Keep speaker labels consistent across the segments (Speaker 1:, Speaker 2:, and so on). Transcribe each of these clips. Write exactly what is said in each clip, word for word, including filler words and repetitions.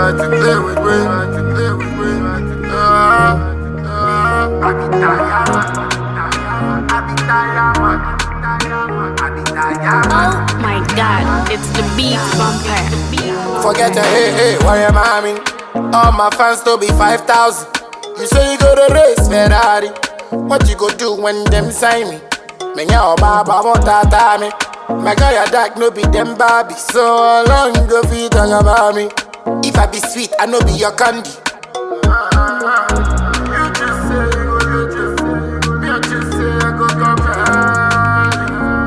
Speaker 1: like to play with me, like to play with me. Uh, uh, I be tired, I be tired, man. I be tired.
Speaker 2: Oh my God, it's the beat vampire.
Speaker 1: Forget your hey hey, why am I mean? All my fans to be five thousand. You say you go to race Ferrari. What you go do when them sign me? Me nya baba motata me. My guy a dark no be them Barbie. So long go feet talk about me. If I be sweet, I no be your candy. You just say you go, you just say you go. Me just say I go come back.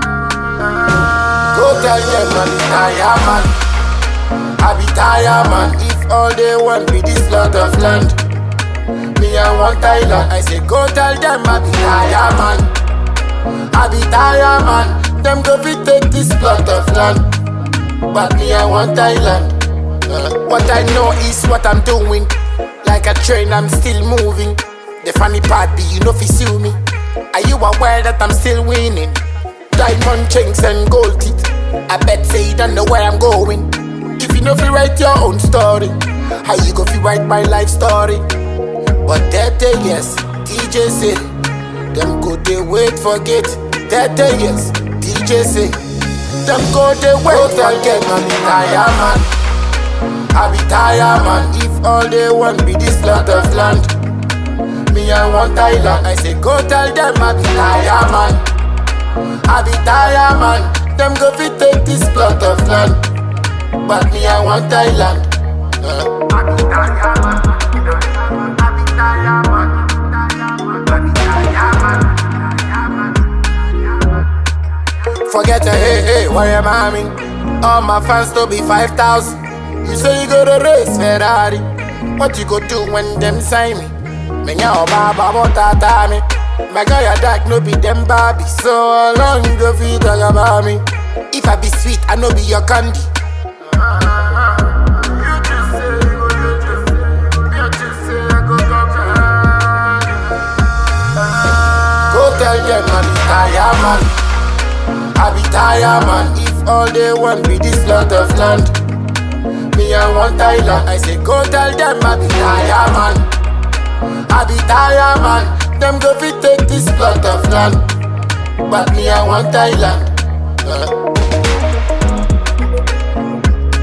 Speaker 1: Go tell them I be tired man. I be tired man. If all they want be this lot of land, me I want Thailand. I say go tell them I be tired man. I be tired man. Them go fi take this plot of land, but me I want Thailand. uh, What I know is what I'm doing. Like a train I'm still moving. The funny part be you know fi sue me. Are you aware that I'm still winning? Diamond chains and gold teeth. I bet say you don't know where I'm going. If you know fi write your own story, how you go fi write my life story? But that day yes, D J say them go they wait forget. That day yes, D J say them go they wait forget. Man, be tired man. I be tired man. If all they want be this lot of land, me I want Thailand. I say go tell them I be tired man. I be tired man. Them go fi take this plot of land, but me I want Thailand. uh. I be tired man. I be tired man. I be tired man. Forget your hey hey, why am I mean? All my fans to be five thousand. You say you go to race Ferrari. What you go do when them sign me? Me nya baba motata me. My guy a dark no be them Barbie. So long go fi talk about me. If I be sweet, I no be your candy. You just say you go, you just say you go. You just say I go come back. Go tell them I be tired man. I be tired man. If all they want be this lot of land, me I want Thailand. I say go tell them I be tired man. I be tired man. Them go fi take this plot of land, but me I want Thailand. uh.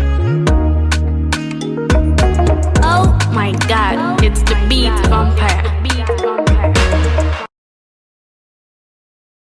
Speaker 2: Oh my God, it's the beat vampire.